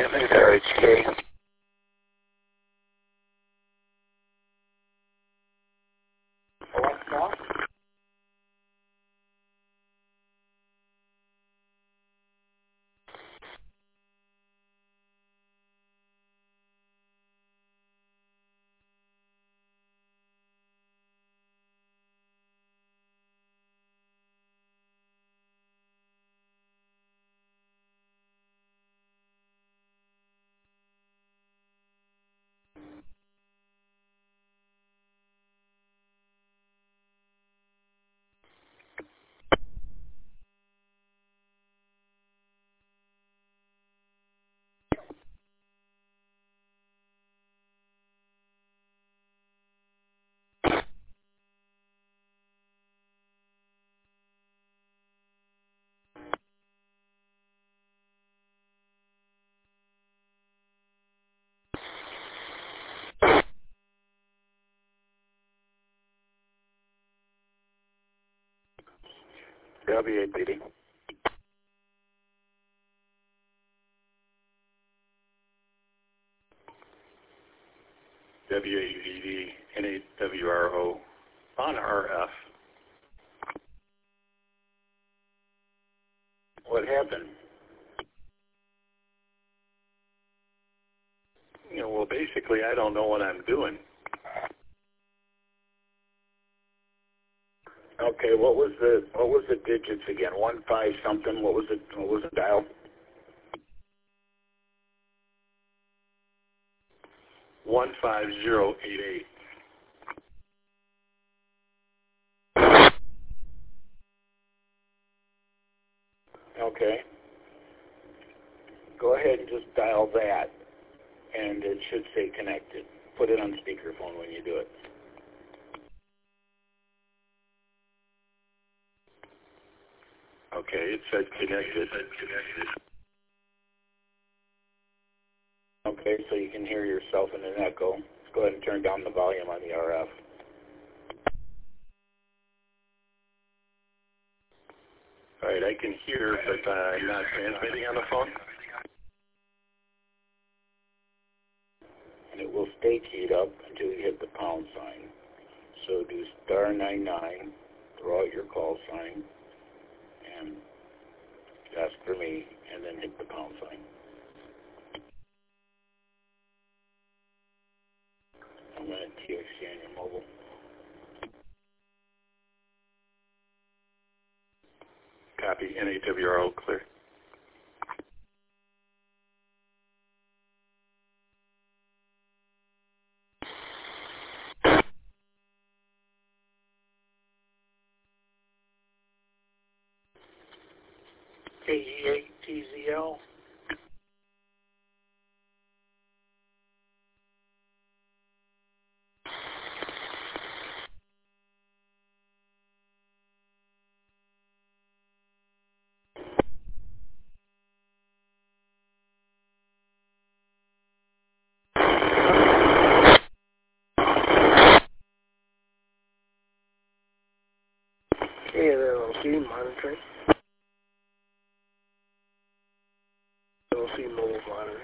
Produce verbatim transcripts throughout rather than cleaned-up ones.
Hey there, H K. Alexa? W A P D. W A V D, N A W R O, on R F. What happened? You know, well, basically, I don't know what I'm doing. Okay, what was the what was the digits again? One five something. What was it? What was the dial? One five zero eight eight. Okay. Go ahead and just dial that, and it should say connected. Put it on speakerphone when you do it. Okay, it said connected. It said connected. Okay, so you can hear yourself in an echo. Let's go ahead and turn down the volume on the R F. All right, I can hear, but uh, I'm not transmitting on the phone. And it will stay keyed up until you hit the pound sign. So do star nine nine, throw out your call sign, and ask for me, and then hit the pound sign. I'm going to T X T on your mobile. Copy, N A W R O, clear. K E eight T Z L. K L L C monitoring. L C mobile monitoring.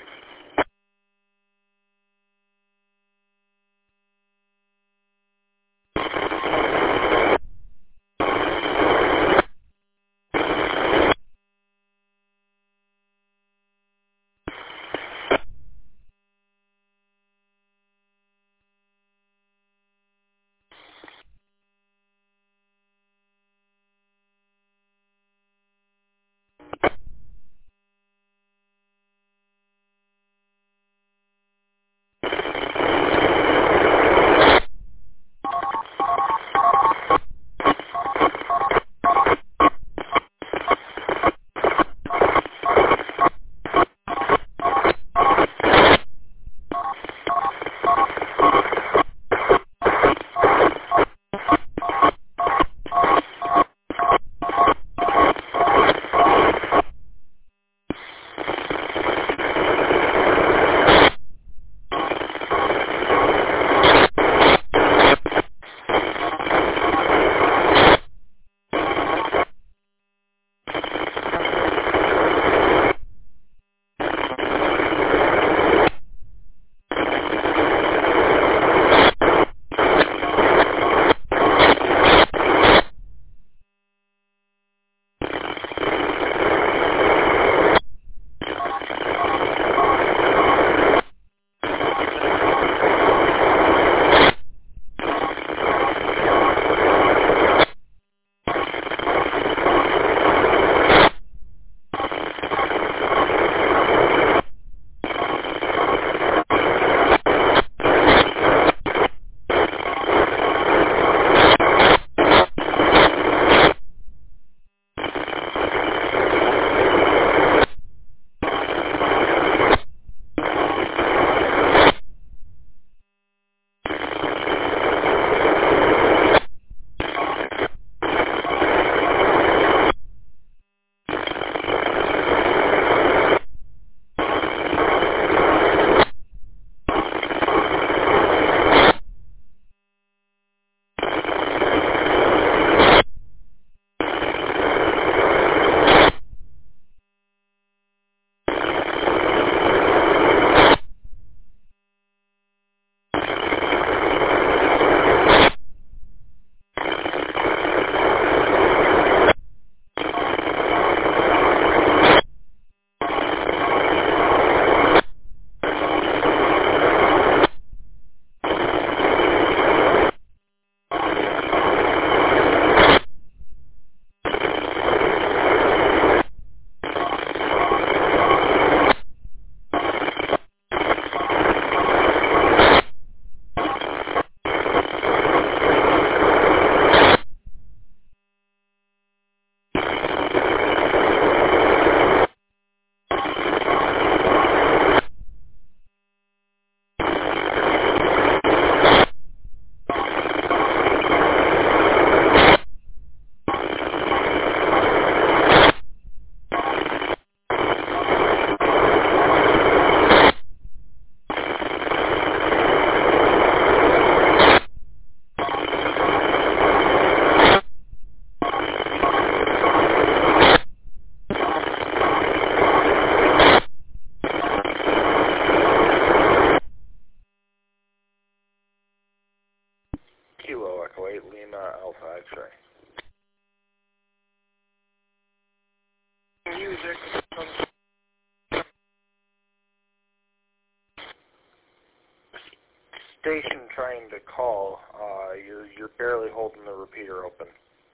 Station trying to call. Uh, you're you're barely holding the repeater open.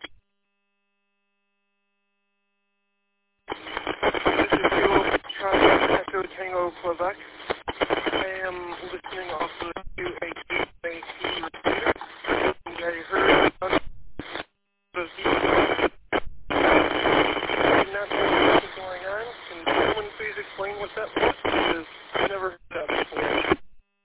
This is your Charlie Echo Tango Quebec. I am listening also to a Q A T repeater. And I heard of the I'm not sure what is going on. Can someone please explain what that was? Because I've never heard that before.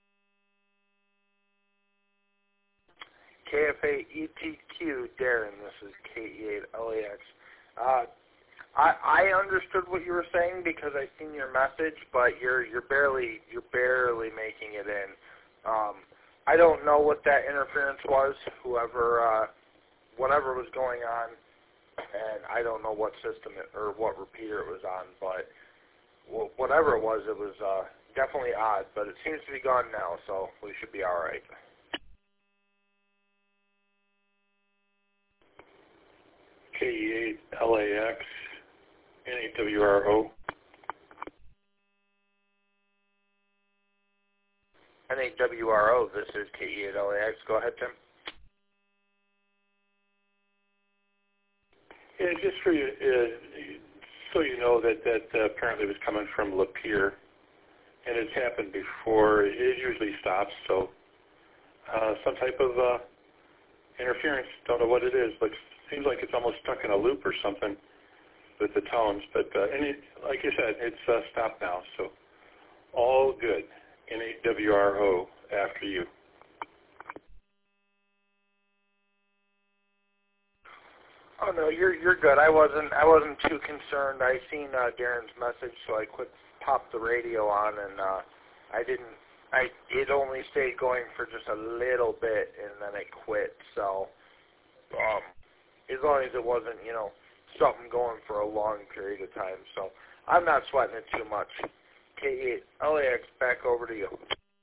K F A E T Q, Darren, this is K E eight L A X. Uh, I, I understood what you were saying because I seen your message, but you're you're barely you're barely making it in. Um, I don't know what that interference was, whoever uh, whatever was going on, and I don't know what system it, or what repeater it was on, but w- whatever it was, it was uh, definitely odd. But it seems to be gone now, so we should be all right. K E eight L A X, N eight W R O. N eight W R O, this is K E eight L A X. Go ahead, Tim. Yeah, just for you, uh, so you know that that uh, apparently was coming from Lapeer, and it's happened before. It usually stops, so uh, some type of uh, interference. Don't know what it is, but seems like it's almost stuck in a loop or something with the tones. But uh, and it, like you said, it's uh, stopped now, so all good. N eight W R O after you. Oh no, you're you're good. I wasn't I wasn't too concerned. I seen uh, Darren's message, so I quick popped the radio on, and uh, I didn't. I it only stayed going for just a little bit, and then it quit. So, um, as long as it wasn't, you know, something going for a long period of time. So I'm not sweating it too much. K eight L A X, back over to you.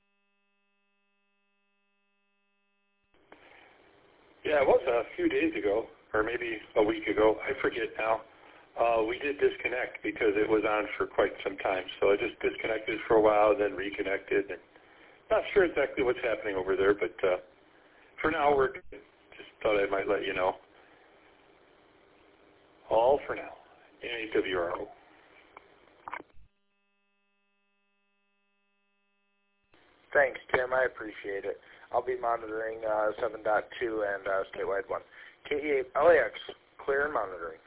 Yeah, it was a few days ago, or maybe a week ago. I forget now. Uh, we did disconnect because it was on for quite some time. So I just disconnected for a while, then reconnected. And not sure exactly what's happening over there, but uh, for now we're good. Just thought I might let you know. All for now. N eight W R O. Thanks, Tim. I appreciate it. I'll be monitoring uh, seven point two and uh, statewide one. K E eight L A X, clear and monitoring.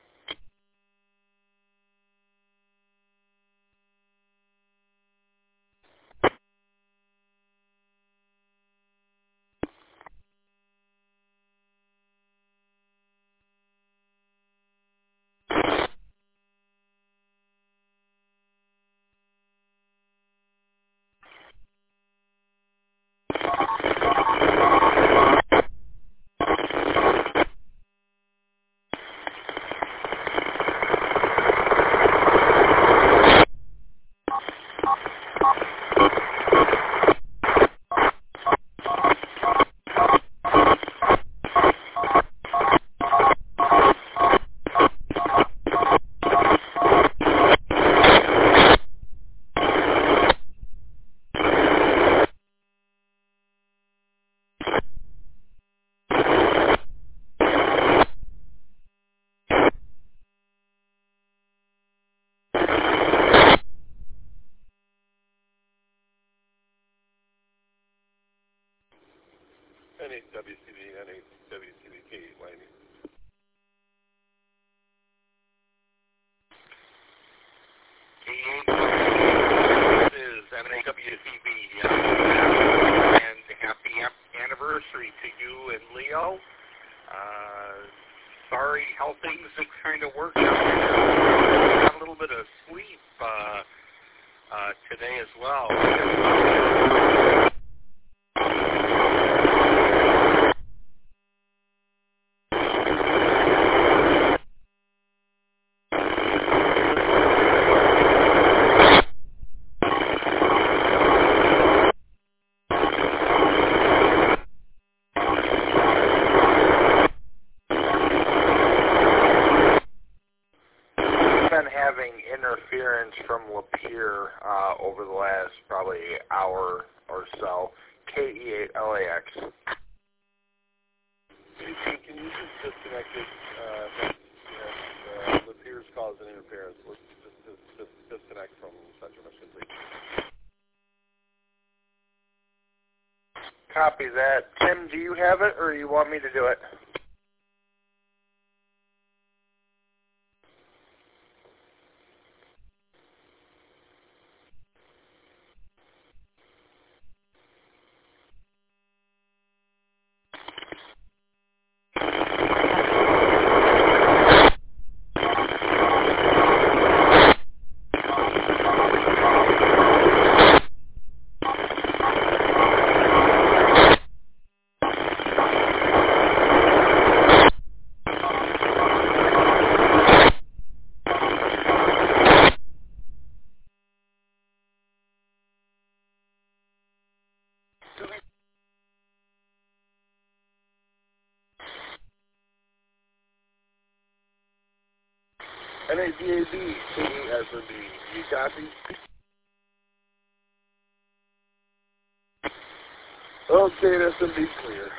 N eight W C B, N eight W C B K eight Y B. K eight, this is N eight W C B, uh, and happy anniversary to you and Leo. Uh, sorry how things have kind of worked out. Got a little bit of sleep uh, uh, today as well. been having interference from Lapeer uh, over the last probably hour or so. K E eight L A X. Can you just disconnect it? Uh, uh, Lapeer's causing interference. Let's just, just, just disconnect from Central Michigan, please. Copy that. Tim, do you have it, or you want me to do it? N A D A B, K as in the, you copy? Okay, that's going to be clear.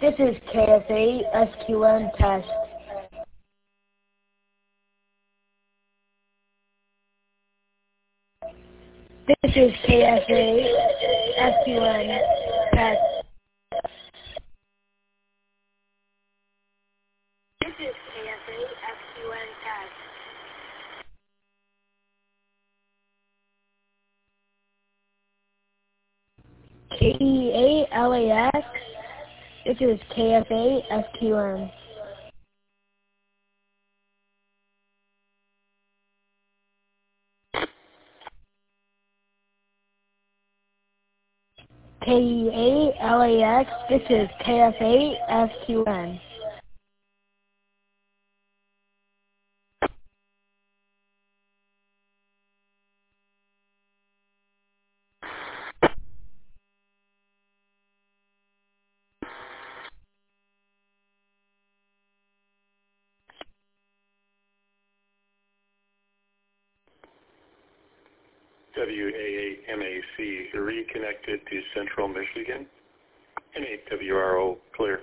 This is K F A S Q N test. This is K F A S Q N test. This is K F A S Q N test. K E A L A X. This is K F A S Q N. K E A L A X. This is K F A S Q N. W A A M A C, reconnected to Central Michigan. N eight W R O, clear.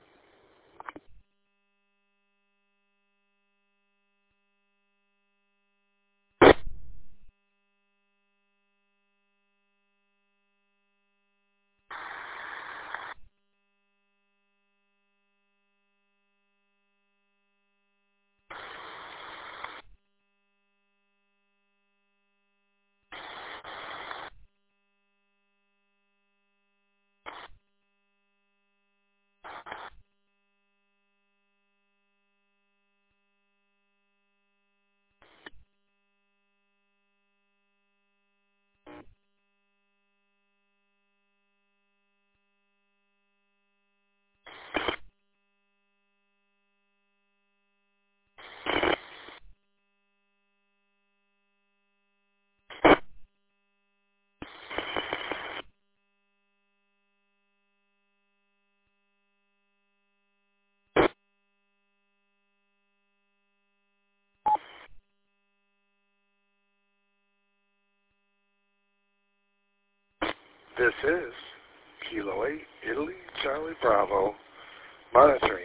This is Kilo eight, Italy, Charlie Bravo, monitoring.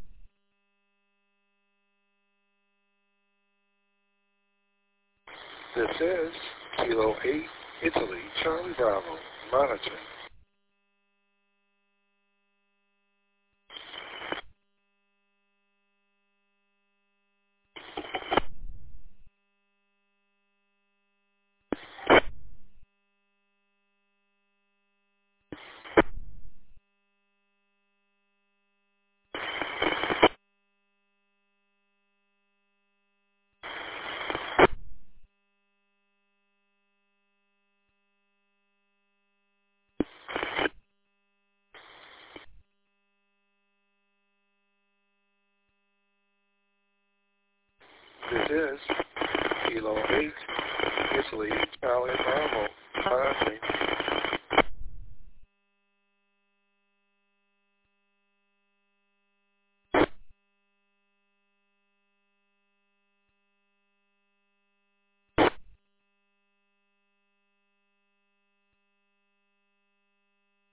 This is Kilo eight, Italy, Charlie Bravo, monitoring. This is Kilo eight, Italy, Charlie Bravo,